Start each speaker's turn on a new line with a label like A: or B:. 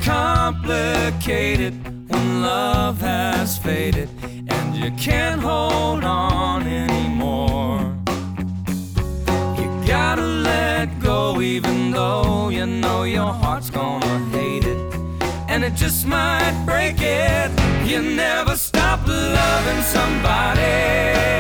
A: complicated when love has faded and you can't hold on anymore. You gotta let go even though you know your heart's gonna hate it, and it just might break it. You never stop loving somebody.